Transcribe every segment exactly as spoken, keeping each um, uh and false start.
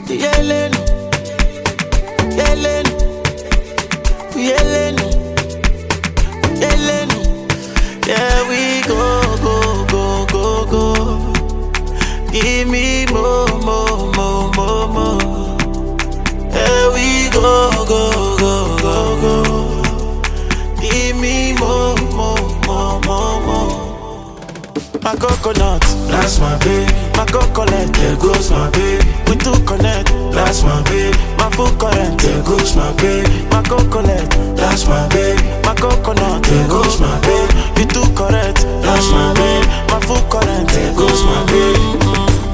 Yelling, yelling, yelling, yelling. Yeah, we go, go, go, go, go. Give me more, more, more, more, more. Yeah, we go, go, go, go, go. Give me more, more, more, more, more. My coconut, That's my baby. my coconut, There goes my baby. we two connect. That's my baby. My full current, There goes my baby. my coconut, That's my baby. my coconut. There goes my baby. You too correct. That's my baby. My full current. There goes my baby.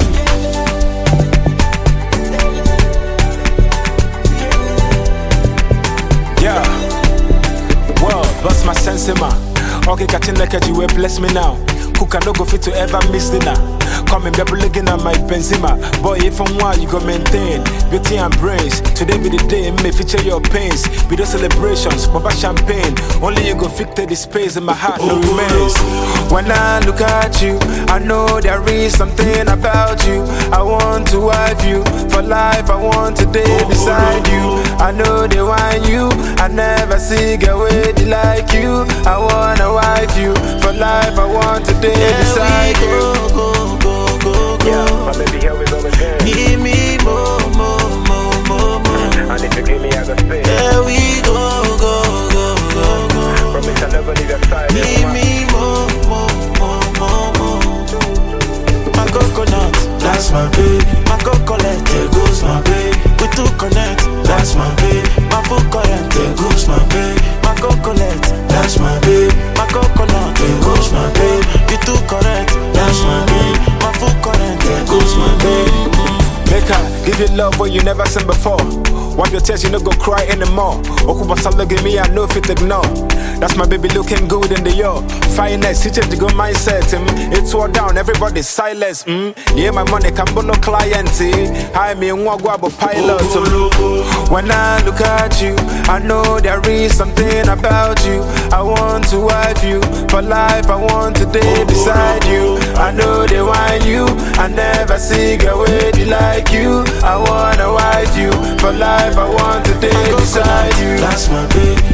Yeah. Well, bust my sense in my. Okay, catching like you will bless me now. Cook and no go fit to ever miss dinner. Come and be looking at my Benzema. Boy, if I'm wild, you go maintain beauty and brains. Today be the day, may feature your pains. Be the celebrations, Baba champagne. Only you go fit the space in my heart, no remains. When I look at you, I know there is something about you. I want to wife you for life. I want to day beside you. I know they want you. I never see a way they like you. I wanna wife you for life. I want to day beside you. Go, go, go, go, go. Yeah, my baby, here we go again. Give me more, more, more, more, more. And if you give me, I go stay. There we go, go, go, go, go. Promise I'll never leave your side. Give me more, more, more, more, more. My coconut, That's my baby. my coconut. There goes my baby. We two connect. That's my baby. My full current, There goes my baby. my coconut, That's my baby. my coconut. There goes my baby. You too correct. That's my baby. My full current. There goes my baby. Make her give you love what you never seen before. Wipe your tears, you no go cry anymore. Okuba salo give me, I know if it ignore. That's my baby looking good in the yo. Finest, he changed the good mindset. Mm. It's all down, everybody's silence. Mm. Yeah, my money can no client. Hi, me and Wagwabo pilot. Mm. When I look at you, I know there is something about you. I want to wife you for life. I want to day beside you. I know they want you. I never see a way they like you. I wanna wife you for life. I want to day beside you. That's my baby.